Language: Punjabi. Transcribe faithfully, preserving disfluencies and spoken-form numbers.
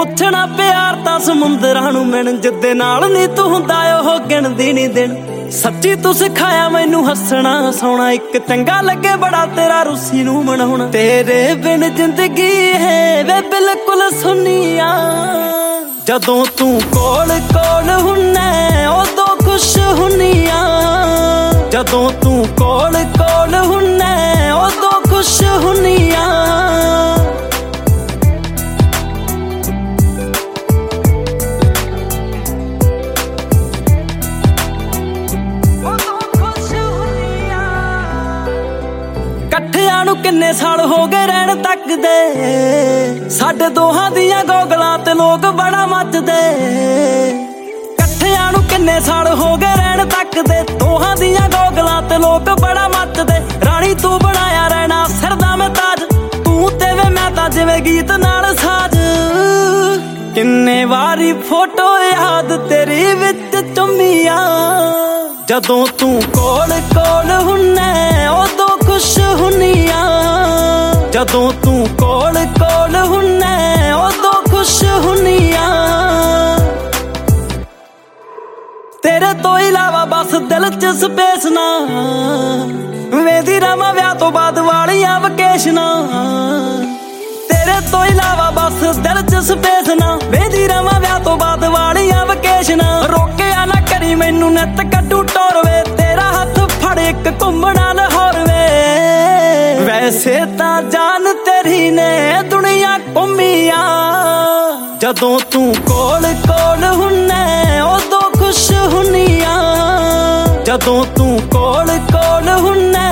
ਪੁੱਛਣਾ ਪਿਆਰ ਤਾਂ ਸਮੁੰਦਰਾਂ ਨੂੰ ਮਿਣ ਜਿੱਦੇ ਨਾਲ ਨੀ ਤੂੰ ਹੁੰਦਾ ਉਹ ਗਿਣਦੀ ਨੀ ਦਿਨ। ਸੱਚੀ ਤੂੰ ਸਿਖਾਇਆ ਮੈਨੂੰ ਹੱਸਣਾ ਹਸਾਉਣਾ, ਇੱਕ ਚੰਗਾ ਲੱਗੇ ਬੜਾ ਤੇਰਾ ਰੁੱਸੀ ਨੂੰ ਮਨਾਉਣਾ। ਤੇਰੇ ਬਿਨ ਜ਼ਿੰਦਗੀ ਹੈ ਵੇ ਬਿਲਕੁਲ ਸੁੰਨੀਆਂ, ਜਦੋਂ ਤੂੰ ਕੋਲ ਕੋਲ ਹੁੰਨਾ ਉਦੋਂ ਖੁਸ਼ ਹੁੰਨੀਆਂ। ਜਦੋਂ ਤੂੰ ਕੋਲ ਕੋਲ ਹੁੰਨਾ ਉਦੋਂ ਖੁਸ਼ ਹੁੰਨੀਆਂ। ਇਕੱਠਿਆਂ ਨੂੰ ਕਿੰਨੇ ਸਾਲ ਹੋ ਗਏ ਰਹਿਣ ਤੱਕਦੇ, ਸਾਡੇ ਦੋਹਾਂ ਦੀਆਂ ਗੋਗਲਾਂ ਤੇ ਲੋਕ ਬੜਾ ਮੱਚਦੇ। ਇਕੱਠਿਆਂ ਨੂੰ ਕਿੰਨੇ ਸਾਲ ਹੋ ਗਏ ਰਹਿਣ ਤੱਕਦੇ, ਦੋਹਾਂ ਦੀਆਂ ਗੋਗਲਾਂ ਤੇ ਲੋਕ ਬੜਾ ਮੱਚਦੇ। ਰਾਣੀ ਤੂੰ ਬਣਾਇਆ ਰਹਿਣਾ ਸਿਰ ਦਾ ਮੈਂ ਤਾਜ, ਤੂੰ ਤੇ ਵੇ ਮੈਂ ਤਾਂ ਜਿਵੇਂ ਗੀਤ ਨਾਲ ਸਾਜ। ਕਿੰਨੇ ਵਾਰੀ ਫੋਟੋ ਯਾਦ ਤੇਰੀ ਵਿੱਚ ਚੁੰਮੀਆਂ, ਜਦੋਂ ਤੂੰ ਕੋਲ ਕੋਲ ਹੁੰਨਾ ਉਦੋਂ ਖੁਸ਼ ਹੁੰਨੀਆਂ। ਜਦੋਂ ਤੂੰ ਕੋਲ ਕੋਲ ਹੁੰਨਾ ਉਦੋਂ ਖੁਸ਼ ਹੁੰਨੀਆਂ। ਤੇਰੇ ਤੋਂ ਇਲਾਵਾ ਬਸ ਦਿਲ ਚ ਸਪੇਸ ਨਾ, ਵੇਦੀ ਰਵਾਂ ਵਿਆਹ ਤੋਂ ਬਾਅਦ ਵਾਲੀਆਂ ਵਕੇਸ਼ਨਾਂ। ਤੇਰੇ ਤੋਂ ਇਲਾਵਾ ਬਸ ਦਿਲ ਚ ਸਪੇਸ ਨਾ, ਵੇਦੀ ਰਵਾਂ ਵਿਆਹ ਤੋਂ ਬਾਅਦ ਵਾਲੀਆਂ ਵਕੇਸ਼ਨਾਂ। ਰੋਕਿਆ ਨਾ ਕਰੀ ਮੈਨੂੰ ਨਿੱਤ ਕੱਢੂ ਟੋਰਵੇ, ਤੇਰਾ ਹੱਥ ਫੜ ਇੱਕ ਘੁੰਮਣਾ ਲਾਹੌਰ ਵੇ। ਵੈਸੇ ਤਾਂ ਜਾਨ ਤੇਰੀ ਨੇ ਦੁਨੀਆ ਘੁੰਮੀਆਂ, ਜਦੋਂ ਤੂੰ ਕੋਲ ਕੋਲ ਹੁੰਨਾ ਉਦੋਂ ਖੁਸ਼ ਹੁੰਨੀਆਂ। ਜਦੋਂ ਤੂੰ ਕੋਲ ਕੋਲ ਹੁੰਨਾ